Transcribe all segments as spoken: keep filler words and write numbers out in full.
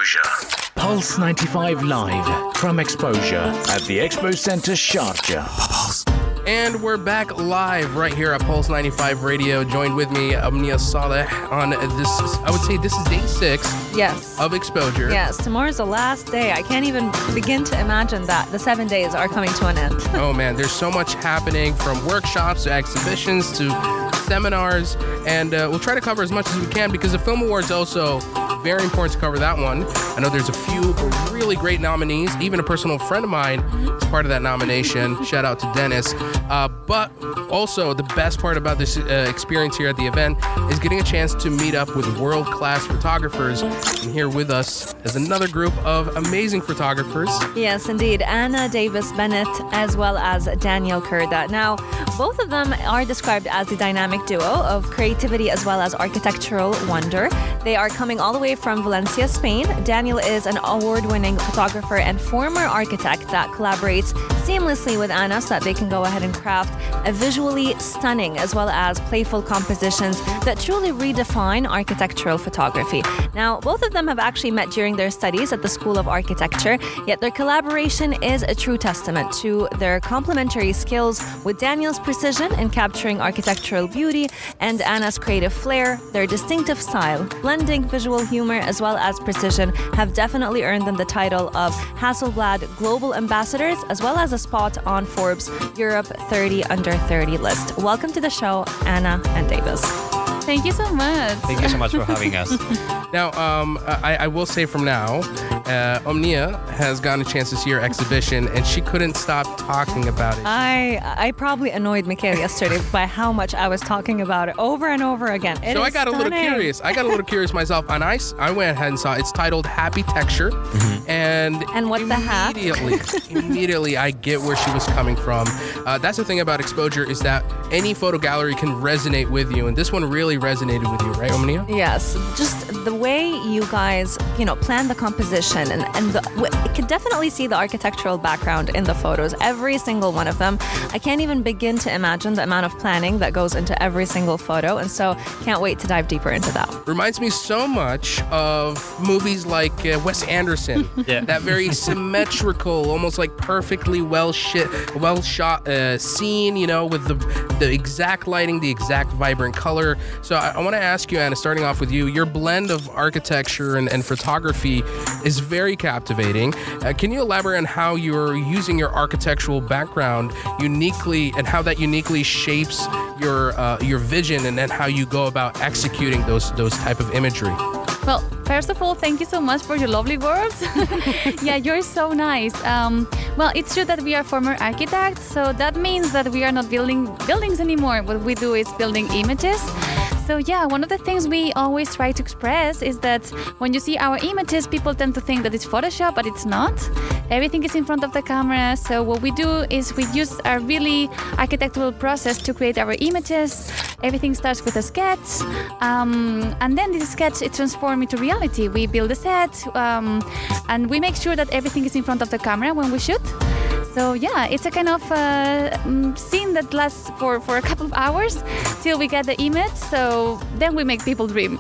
Exposure. Pulse ninety-five live from Exposure at the Expo Center Sharjah. And we're back live right here at Pulse ninety-five Radio. Joined with me, Omnia Saleh, on this, I would say this is day six yes. of Exposure. Yes, tomorrow's the last day. I can't even begin to imagine that the seven days are coming to an end. Oh man, there's so much happening, from workshops to exhibitions to seminars, and uh, we'll try to cover as much as we can because the Film Awards also very important to cover that one. I know there's a few really great nominees. Even a personal friend of mine is part of that nomination. Shout out to Dennis. Uh, but also the best part about this uh, experience here at the event is getting a chance to meet up with world-class photographers. And here with us is another group of amazing photographers. Yes, indeed. Anna Davis Bennett as well as Daniel Kurda. Now, both of them are described as the dynamic duo of creativity as well as architectural wonder. They are coming all the way from Valencia, Spain. Daniel is an award-winning photographer and former architect that collaborates seamlessly with Anna so that they can go ahead and craft a visually stunning as well as playful compositions that truly redefine architectural photography. Now, both of them have actually met during their studies at the School of Architecture, yet their collaboration is a true testament to their complementary skills, with Daniel's precision in capturing architectural beauty and Anna's creative flair. Their distinctive style, blending visual humor as well as precision, have definitely earned them the title of Hasselblad Global Ambassadors as well as a spot on Forbes Europe thirty under thirty list. Welcome to the show, Anna and Davis. Thank you so much. Thank you so much for having us. Now, um, I, I will say from now, uh, Omnia has gotten a chance to see your exhibition, and she couldn't stop talking about it. I I probably annoyed Mikhail yesterday by how much I was talking about it over and over again. It so is I got stunning. a little curious. I got a little curious myself, and I, I went ahead and saw it. It's titled Happy Texture, mm-hmm. and and what the heck? Immediately, immediately, I get where she was coming from. Uh, that's the thing about Exposure, is that any photo gallery can resonate with you, and this one really resonated with you, right, Omnia? Yes, just the way you guys, you know, plan the composition, and and the, you can definitely see the architectural background in the photos, every single one of them. I can't even begin to imagine the amount of planning that goes into every single photo, and so can't wait to dive deeper into that. Reminds me so much of movies like uh, Wes Anderson. Yeah. That very symmetrical, almost like perfectly well shit, well shot uh, scene, you know, with the the exact lighting, the exact vibrant color. So I, I want to ask you, Anna, starting off with you, your blend of architecture and, and photography is very captivating. Uh, can you elaborate on how you're using your architectural background uniquely, and how that uniquely shapes your uh, your vision, and then how you go about executing those those type of imagery? Well, first of all, thank you so much for your lovely words. Yeah, you're so nice. Um, well, it's true that we are former architects, so that means that we are not building buildings anymore. What we do is building images. So yeah, one of the things we always try to express is that when you see our images, people tend to think that it's Photoshop, but it's not. Everything is in front of the camera. So what we do is we use a really architectural process to create our images. Everything starts with a sketch, um, and then this sketch is transformed into reality. We build a set, um, and we make sure that everything is in front of the camera when we shoot. So yeah, it's a kind of uh, scene that lasts for, for a couple of hours till we get the image. So then we make people dream.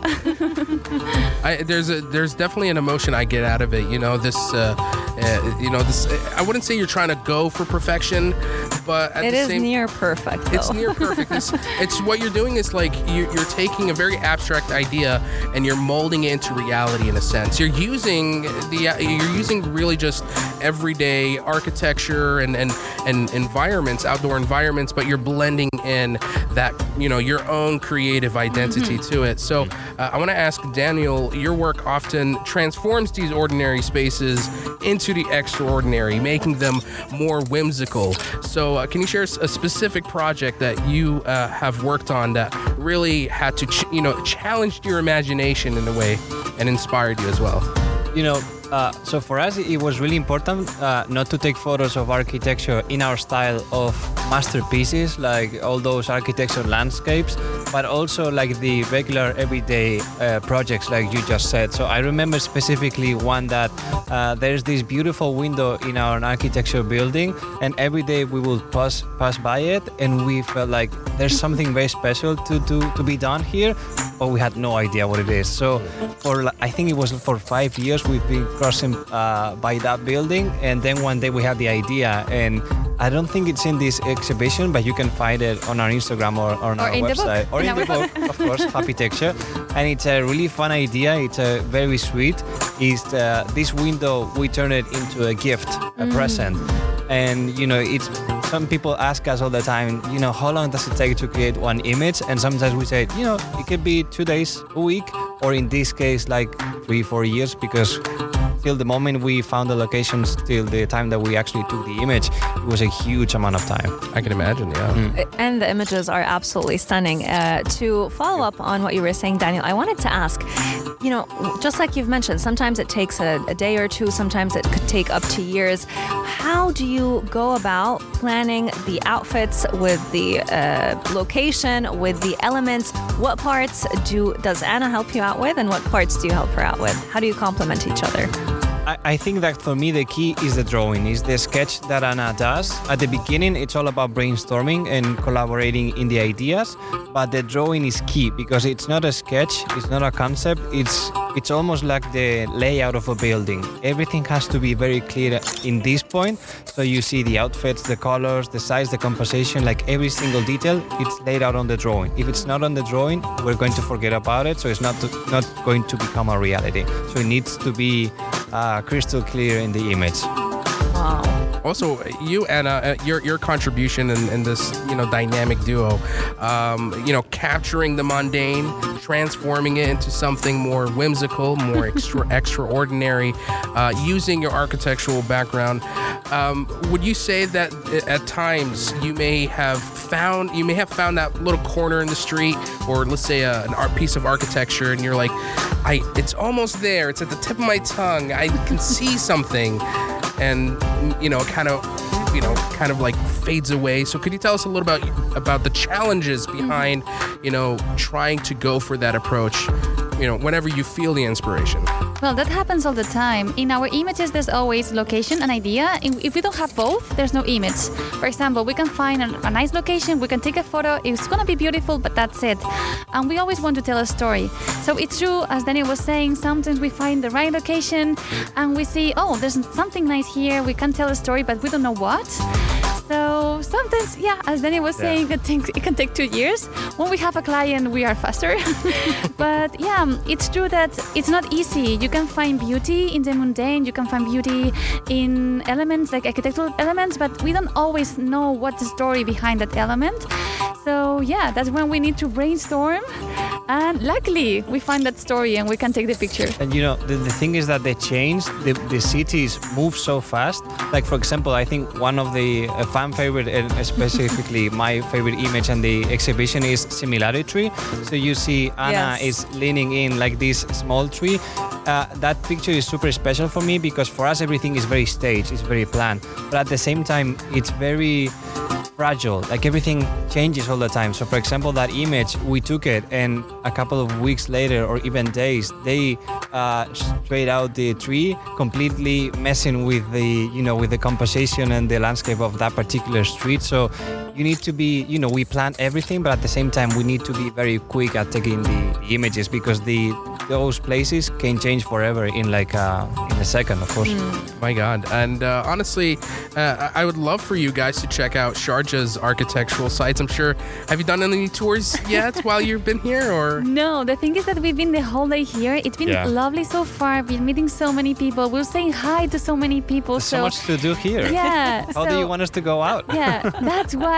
I, there's a there's definitely an emotion I get out of it. You know, this uh, uh, you know this. I wouldn't say you're trying to go for perfection, but at it the is same, near perfect. Though. It's near perfect. It's, it's what you're doing is like you, you're taking a very abstract idea and you're molding it into reality in a sense. You're using the you're using really just everyday architecture and, and and environments, outdoor environments, but you're blending in that, you know, your own creative identity mm-hmm. to it. So uh, I want to ask Daniel, your work often transforms these ordinary spaces into the extraordinary, making them more whimsical. So uh, can you share a specific project that you uh, have worked on that really had to, ch- you know, challenged your imagination in a way and inspired you as well? You know, Uh, so for us, it was really important uh, not to take photos of architecture in our style of masterpieces, like all those architectural landscapes, but also like the regular everyday uh, projects, like you just said. So I remember specifically one that uh, there's this beautiful window in our architecture building, and every day we will pass pass by it, and we felt like there's something very special to to, to be done here, but we had no idea what it is. So for I think it was for five years we've been crossing uh, by that building, and then one day we had the idea, and I don't think it's in this exhibition, but you can find it on our Instagram or, or on Or our in the book. website. Or In in the our- book, of course, Happy Texture. And it's a really fun idea. It's a very sweet. Is uh, this window, we turn it into a gift, a present. And, you know, it's some people ask us all the time, you know, how long does it take to create one image? And sometimes we say, you know, it could be two days, a week, or in this case, like three, four years, because till the moment we found the locations till the time that we actually took the image, it was a huge amount of time. I can imagine, yeah. And the images are absolutely stunning. Uh, to follow up on what you were saying, Daniel, I wanted to ask, you know, just like you've mentioned, sometimes it takes a, a day or two, sometimes it could take up to years. How do you go about planning the outfits with the uh, location, with the elements? What parts do does Anna help you out with, and what parts do you help her out with? How do you complement each other? I, I think that for me the key is the drawing, is the sketch that Anna does. At the beginning, it's all about brainstorming and collaborating in the ideas, but the drawing is key because it's not a sketch, it's not a concept, it's it's almost like the layout of a building. Everything has to be very clear in this point, so you see the outfits, the colors, the size, the composition, like every single detail, it's laid out on the drawing. If it's not on the drawing, we're going to forget about it, so it's not to, not going to become a reality. So it needs to be uh, crystal clear in the image. Wow. Also, you, Anna, uh, your your contribution in, in this, you know, dynamic duo, um, you know, capturing the mundane, transforming it into something more whimsical, more extra, extraordinary, uh, using your architectural background. Um, would you say that at times you may have found you may have found that little corner in the street, or let's say a, an art piece of architecture, and you're like, I, it's almost there, it's at the tip of my tongue, I can see something. And, you know, kind of, you know, kind of like fades away. So could you tell us a little about about the challenges behind, you know, trying to go for that approach, you know, whenever you feel the inspiration? Well, that happens all the time. In our images, there's always location and idea. If we don't have both, there's no image. For example, we can find a, a nice location, we can take a photo, it's gonna be beautiful, but that's it. And we always want to tell a story. So it's true, as Daniel was saying, sometimes we find the right location and we see, oh, there's something nice here, we can tell a story, but we don't know what. So sometimes, yeah, as Daniel was Yeah. saying, it, think, it can take two years. When we have a client, we are faster. But yeah, it's true that it's not easy. You can find beauty in the mundane, you can find beauty in elements like architectural elements, but we don't always know what's the story behind that element. So yeah, that's when we need to brainstorm. And luckily, we find that story and we can take the picture. And you know, the, the thing is that they change, the, the cities move so fast. Like, for example, I think one of the uh, fan favorite, and specifically my favorite image in the exhibition is Similarity Tree. So you see Anna Yes. is leaning in like this small tree. Uh, that picture is super special for me because for us everything is very staged, it's very planned. But at the same time, it's very fragile, like everything changes all the time. So for example, that image, we took it and a couple of weeks later or even days, they uh, straight out the tree, completely messing with the, you know, with the composition and the landscape of that particular street. So you need to be, you know, we plan everything, but at the same time, we need to be very quick at taking the, the images because the those places can change forever in like uh, in a second, of course. My God. And uh, honestly, uh, I would love for you guys to check out Sharjah's architectural sites. I'm sure, have you done any tours yet while you've been here, or? No, the thing is that we've been the whole day here. It's been Yeah. lovely so far. We're meeting so many people. We're saying hi to so many people. There's so much to do here. Yeah. How do so- you want us to go out? Yeah, that's why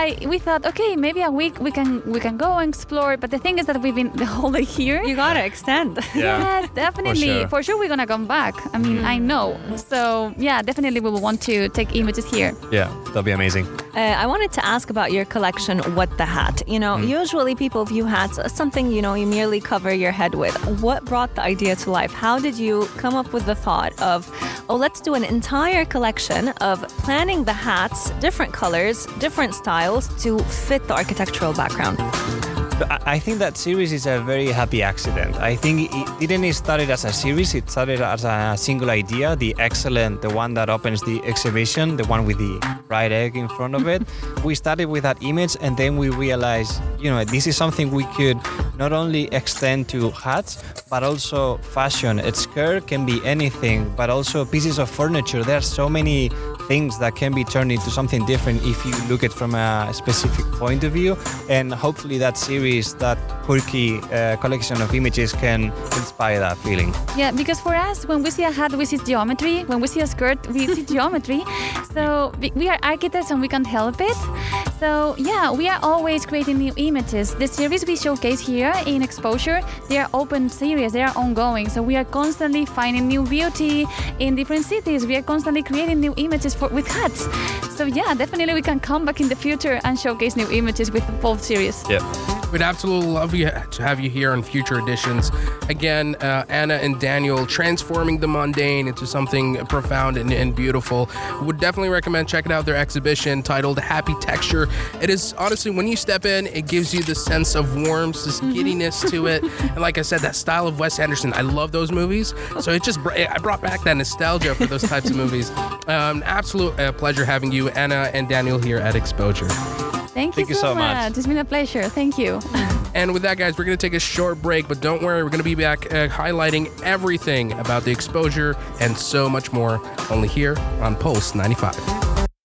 why we thought, okay, maybe a week we can we can go and explore. But the thing is that we've been the whole day here. You gotta extend. Yes, definitely. For sure. For sure, we're gonna come back. I mean, I know. So yeah, definitely we will want to take images here. Yeah, that'll be amazing. Uh, I wanted to ask about your collection, What the Hat. You know, Mm. usually people view hats as something, you know, you merely cover your head with. What brought the idea to life? How did you come up with the thought of, oh, let's do an entire collection of planning the hats, different colors, different styles to fit the architectural background? But I I think that series is a very happy accident. I think it didn't start as a series, it started as a single idea, the excellent, the one that opens the exhibition, the one with the fried egg in front of it. We started with that image and then we realized, you know, this is something we could not only extend to hats, but also fashion. A skirt can be anything, but also pieces of furniture. There are so many things that can be turned into something different if you look at it from a specific point of view. And hopefully that series, that quirky uh, collection of images can inspire that feeling. Yeah, because for us, when we see a hat, we see geometry. When we see a skirt, we see geometry. So we- we are architects and we can't help it. So yeah, we are always creating new images. The series we showcase here in Exposure, they are open series, they are ongoing. So we are constantly finding new beauty in different cities. We are constantly creating new images for, with hats. So yeah, definitely we can come back in the future and showcase new images with both series. Yeah. We'd absolutely love you to have you here on future editions. Again, uh, Anna and Daniel transforming the mundane into something profound and, and beautiful. Would definitely recommend checking out their exhibition titled Happy Texture. It is honestly, when you step in, it gives you the sense of warmth, this giddiness to it. And like I said, that style of Wes Anderson, I love those movies. So it just, br- I brought back that nostalgia for those types of movies. Um, absolute uh, pleasure having you, Anna and Daniel, here at Exposure. Thank you, Thank you so, so much. It's been a pleasure. Thank you. And with that, guys, we're going to take a short break, but don't worry, we're going to be back uh, highlighting everything about the Exposure and so much more, only here on Pulse ninety-five.